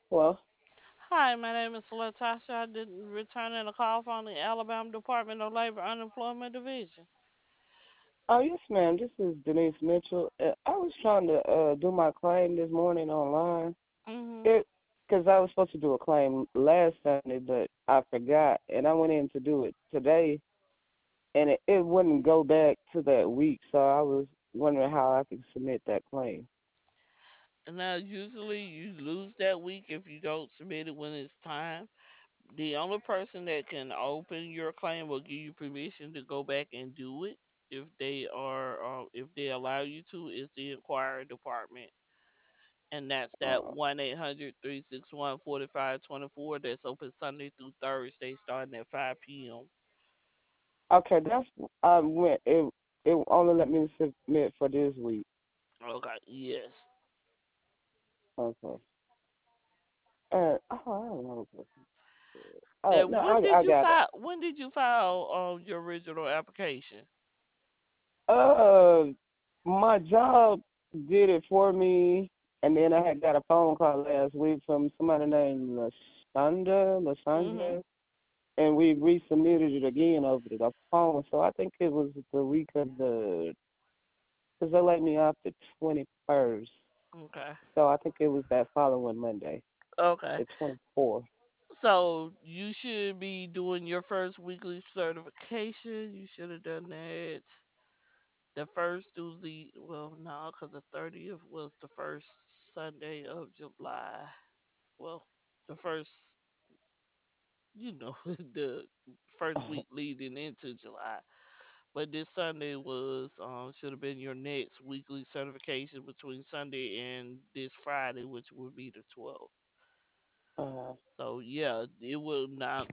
Well, Hi, my name is Latasha. I did returning a call from the Alabama Department of Labor Unemployment Division. oh yes, ma'am. This is Denise Mitchell. I was trying to do my claim this morning online. Mhm. It because I was supposed to do a claim last Sunday, but I forgot, and I went in to do it today, and it wouldn't go back to that week. So I was wondering how I could submit that claim. Now, usually you lose that week if you don't submit it when it's time. The only person that can open your claim will give you permission to go back and do it if they allow you to is the inquiry department, and that's that Uh, 1-800-361-4524. That's open Sunday through Thursday starting at 5 p.m. okay, that's I went. It only let me submit for this week. Okay, yes. Okay. Oh, I don't know. And No, I got it. when did you file your original application? Uh, my job did it for me, and then I had got a phone call last week from somebody named Mhm. Lasandra, and we resubmitted it again over the phone. So I think it was the week of because they let me off the 21st. Okay. So I think it was that following Monday, Okay. the 24th. So you should be doing your first weekly certification. You should have done that the first through the no, because the 30th was the first Sunday of July. Well, the first, the first week leading into July. But this Sunday was should have been your next weekly certification between Sunday and this Friday, which would be the 12th. uh, So yeah, it will not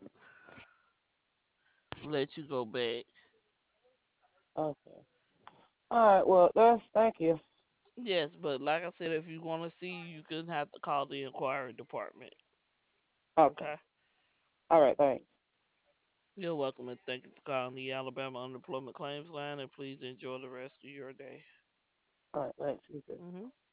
let you go back. okay. All right. Well, thank you. Yes, but like I said, if you want to see, you can have to call the inquiry department. Okay. Okay. All right. Thanks. You're welcome, and thank you for calling the Alabama Unemployment Claims Line. And please enjoy the rest of your day. All right. Thanks. You too. Mhm.